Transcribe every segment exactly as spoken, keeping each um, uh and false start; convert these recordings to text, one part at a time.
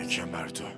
کیم بر تو.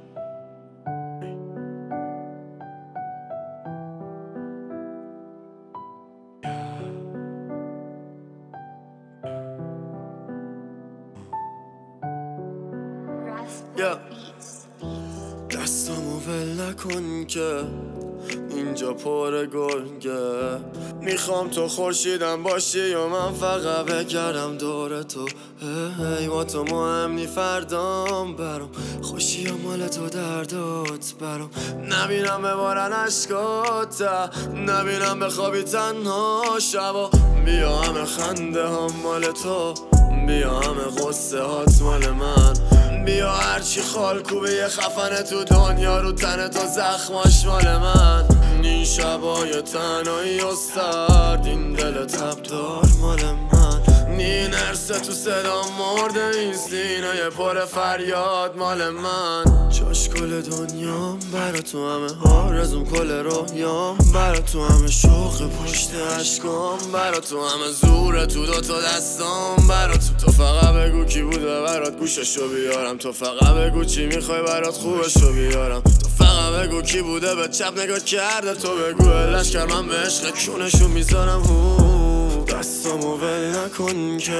دستامو ول نکن که اینجا پر گرگه. میخوام تو خورشیدم باشی و من فقط بگردم دور تو. هی با تو مهم نی فردام برام، خوشی و مال تو دردات برام. نبینم ببارن عشقات، نبینم بخوابی تنها شبا. بیا همه خنده ها مال تو، بیا همه غصه هات مال من. بیا هرچی خال کوبه یه خفنه تو دنیا رو تن تو زخماش مال من. این شبای تنهایی و سرد، این دل تبدار مال من. نی نرسه تو صدا مرده، این سینه پر فریاد مال من. جاش کل دنیام برا تو، همه آرزوم کل رویام برا تو، همه شوق پشت عشقام برا تو، همه زور تو دوتا دستام برا تو. تو فقط بگو کی بوده برات گوششو بیارم، تو فقط بگو چی میخوای برات خوبشو بیارم. تو فقط بگو کی بوده به چپ نگاه کرده، تو بگو لشکر من به عشق کونشو میذارم. دستامو ول نکن که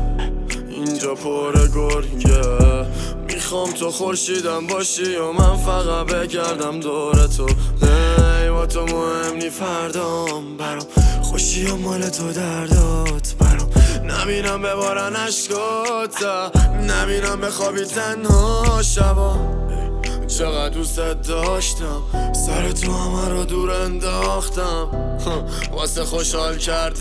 اینجا پر گرگه. میخوام تو خورشیدم باشی و من فقط بگردم دور تو. ای با تو مهم نی فردام برام، خوشی و مال تو دردات برام. نبینم ببارن عشقات، نبینم بخوابی تنها شبا. چقدر دوست داشتم، سر تو همه رو دور انداختم واسه خوشحال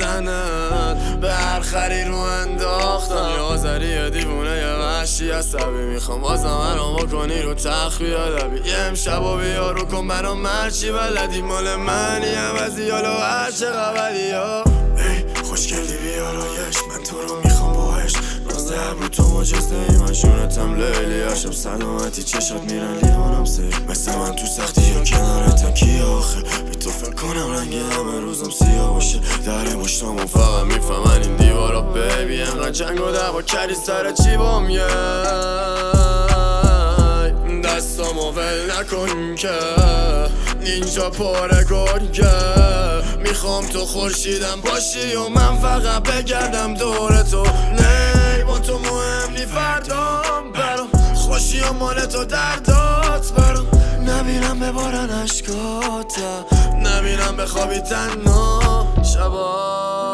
کردنت، به هر خری رو انداختم. یه آذری دیوونه یه وحشی عصبی، میخوام بازم منو بکنی رو تخت بیادبی. یه امشب و بیا رو کن برام مرچی بلدی، مال منی عوضی حالا هر چقدر بدی. ای خوشگلی بیارایش، من تو رو میخوام باهش. نازده ابرو تو مجزده ای، من شونتم لیلی هاشم. سلامتی چشات میرن لیوانم سیر، مثل من تو سختی یا کنارتم کی آخه. بی تو فکر کنم رنگ همه روزم سیاه باشه. در مشتامون فقط میفهمن این دیوارا بیبی. انقدر جنگ و دعوا کردی سر چی بام یه. دستامو ول نکن که اینجا پر گرگه. میخوام تو خورشیدم باشی و من فقط بگردم دور تو. نه با تو مهم نی فردام برام، خوشی و مال تو دردات برام. نبینم ببارن عشقات، نبینم بخوابی تنها شبا.